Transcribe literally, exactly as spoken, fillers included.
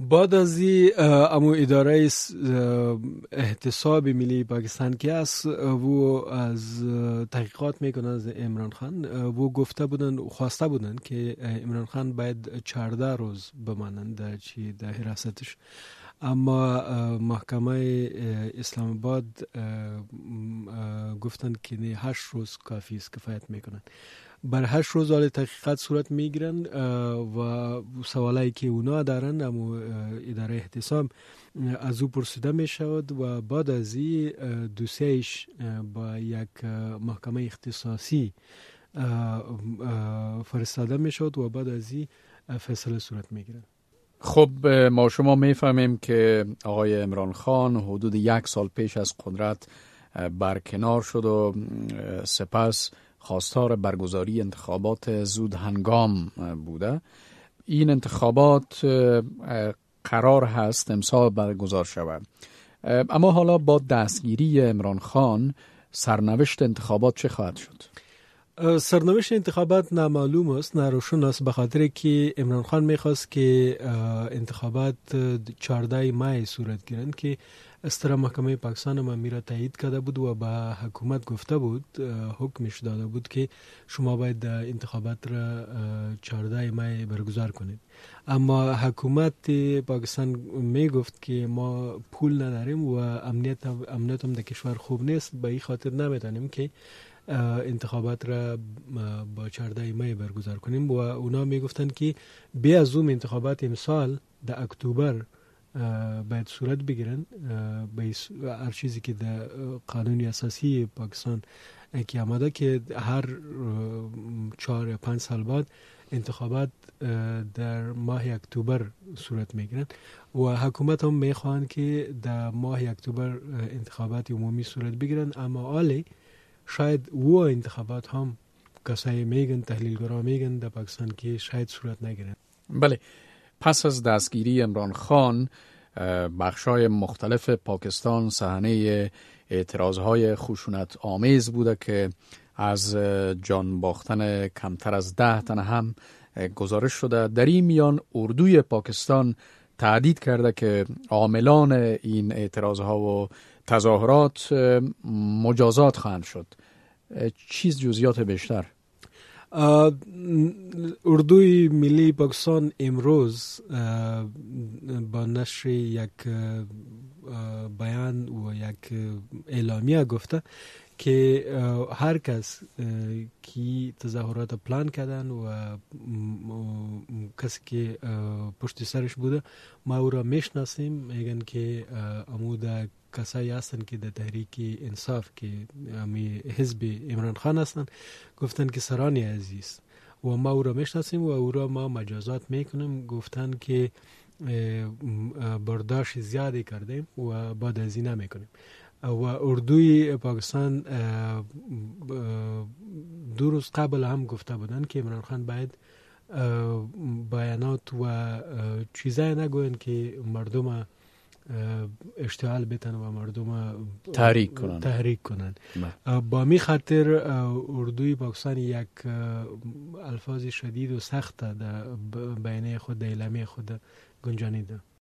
بعد از امو اداره احتساب ملی پاکستان که است و از تحقیقات میکنه از عمران خان، و گفته بودن خواسته بودن که عمران خان باید چهارده روز بمانند در چی در حراستش، اما محکمه اسلام آباد گفتن که نه، هشت روز کافی است، کفایت میکنن. بر هشت روز حال تحقیقات صورت میگیرن و سوالایی که اونا دارن اما اداره احتساب از او پرسیده میشود و بعد از این دوسیهش با یک محکمه اختصاصی فرستاده میشود و بعد از این فیصله صورت میگیرن. خب ما شما میفهمیم که آقای عمران خان حدود یک سال پیش از قدرت برکنار شد و سپس خواستار برگزاری انتخابات زود هنگام بوده. این انتخابات قرار هست امسال برگزار شود، اما حالا با دستگیری عمران خان سرنوشت انتخابات چه خواهد شد؟ سرنوشت انتخابات نامعلوم است، ناروشن است، به خاطر که عمران خان میخواست که انتخابات چهارده مای صورت گیرند که استرا محکمه پاکستان هم میره تایید کرده بود و به حکومت گفته بود، حکمش داده بود که شما باید انتخابات را چهارده مای برگزار کنید. اما حکومت پاکستان میگفت که ما پول نداریم و امنیت امنیت هم در کشور خوب نیست، به این خاطر نمیتونیم که انتخابات را با چهارده مای برگزار کنیم و اونا میگفتن که بی از اون انتخابات امسال در اکتبر باید صورت بگیرن، به هر چیزی که در قانون اساسی پاکستان که آمده که هر چهار یا پنج سال بعد انتخابات در ماه اکتبر صورت میگیرن و حکومت هم میخوان که در ماه اکتبر انتخابات عمومی صورت بگیرن. اما حالی شاید و انتخابات هم کسایی میگن، تحلیلگرا میگن در پاکستان که شاید صورت نگیرن. بله، پس از دستگیری عمران خان بخشای مختلف پاکستان صحنه اعتراضهای خشونت آمیز بوده که از جان باختن کمتر از ده تن هم گزارش شده. در این میان اردوی پاکستان تهدید کرده که عاملان این اعتراضها و تظاهرات مجازات خواهند شد. چیز جزئیات بیشتر؟ اردوی ملی پاکستان امروز با نشر یک بیان و یک اعلامیه گفته که هر کس که تظاهرات پلان کردن و کسی که پشت سرش بوده ما او را میشناسیم. میگن که عمود کسایی هستن که در تحریک انصاف که همی حزب عمران خان هستن، گفتن که سرانی عزیز و ما او را میشناسیم و او را ما مجازات میکنیم. گفتن که برداشت زیادی کردیم و بعد از این نمیکنیم. و اردوی پاکستان دو روز قبل هم گفته بودن که عمران خان باید بیانات و چیزایی نگوین که مردم اشتعال بتن و مردم تحریک کنن, تحریک کنن. با می خاطر اردوی پاکستان یک الفاظ شدید و سخت در بیانیه خود، در اعلامیه خود گنجانیده.